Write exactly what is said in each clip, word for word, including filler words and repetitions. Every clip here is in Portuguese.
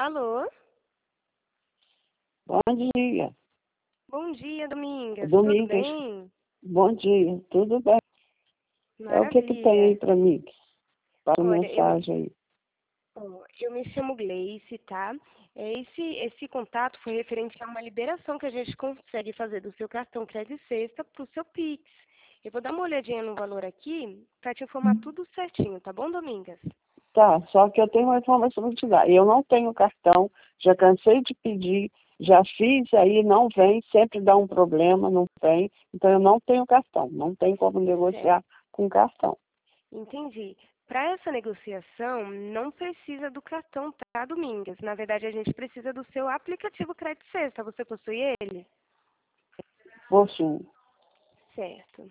Alô? Bom dia. Bom dia, Domingas. Domingas. Tudo bem? Bom dia. Tudo bem? É o que que tem aí Maravilha. para mim? Fala Olha, eu, mensagem aí. ó, eu me chamo Gleice, tá? É, Esse, esse contato foi referente a uma liberação que a gente consegue fazer do seu cartão Crédito Sexta para o seu Pix. Eu vou dar uma olhadinha no valor aqui para te informar tudo certinho, tá bom, Domingas? Tá, só que eu tenho uma informação para te dar. Eu não tenho cartão, já cansei de pedir, já fiz, aí não vem, sempre dá um problema, não vem. Então eu não tenho cartão, não tem como Certo. negociar com cartão. Entendi. Para essa negociação, não precisa do cartão, tá, Domingas? Na verdade, a gente precisa do seu aplicativo Crédito Sexta. Você possui ele? Possuo. Certo.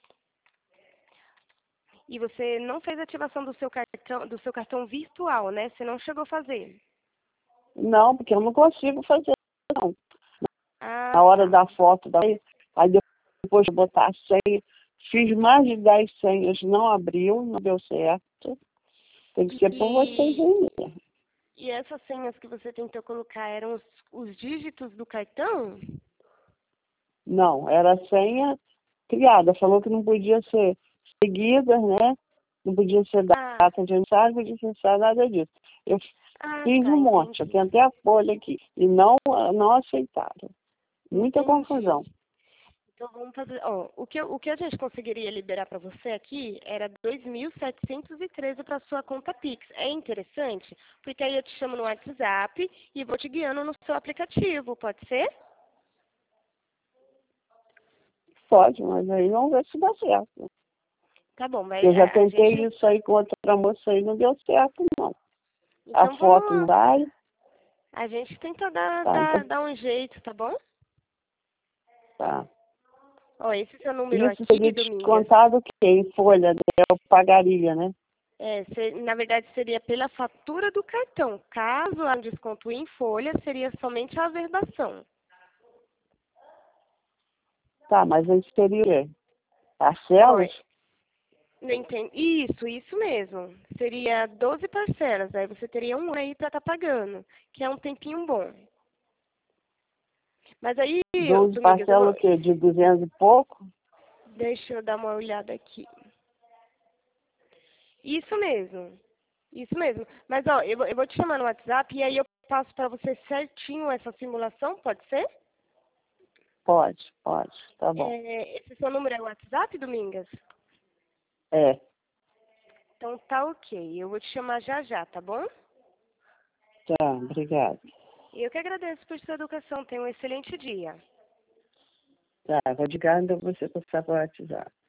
E você não fez a ativação do seu cartão, do seu cartão virtual, né? Você não chegou a fazer. Não, porque eu não consigo fazer, não. Ah, Na hora tá. da foto, da... aí depois de botar a senha, fiz mais de dez senhas, não abriu, não deu certo. Tem que ser por vocês E, aí mesmo. e essas senhas que você tentou colocar eram os, os dígitos do cartão? Não, era senha criada. Falou que não podia ser seguida, né? Não podia ser Ah, data de aniversário, não podia ser nada disso. Eu ah, fiz tá, um monte, eu entendi. tenho até a folha aqui. E não, não aceitaram. Muita Entendi. confusão. Então vamos fazer, ó, o que, eu- o que a gente conseguiria liberar para você aqui era dois mil setecentos e treze para sua conta Pix. É interessante? Porque aí eu te chamo no WhatsApp e vou te guiando no seu aplicativo, pode ser? Pode, mas aí vamos ver se dá certo. Tá bom, vai, Eu já a, a tentei gente. isso aí com outra moça aí, não deu certo, não. A Então foto não vamos. vai, A gente tenta dar, tá? Então, dar, dar um jeito, tá bom? tá. Ó, esse seu número Isso aqui, seria Domingas, descontado o quê? Em folha, né? Eu pagaria, né? é, se- na verdade seria pela fatura do cartão. Caso há um desconto em folha, seria somente a averbação. Tá, mas aí seria o quê? Ó, Parcelas? não entendo. Isso, isso mesmo. Seria doze parcelas. Aí você teria um ano aí para estar pagando, que é um tempinho bom. Mas aí, doze Domingas, eu parcelas vou. o quê? De duzentos e pouco? Deixa eu dar uma olhada aqui. Isso mesmo. Isso mesmo. Mas, ó, eu, vou- eu vou te chamar no WhatsApp e aí eu passo para você certinho essa simulação, pode ser? Pode, pode, tá bom. É, esse seu número é o WhatsApp, Domingas? É, Então tá ok. Eu vou te chamar já já, tá bom? tá, obrigado. Eu que agradeço por sua educação. Tenha um excelente dia. Tá, vou ligar, então você passar para o WhatsApp.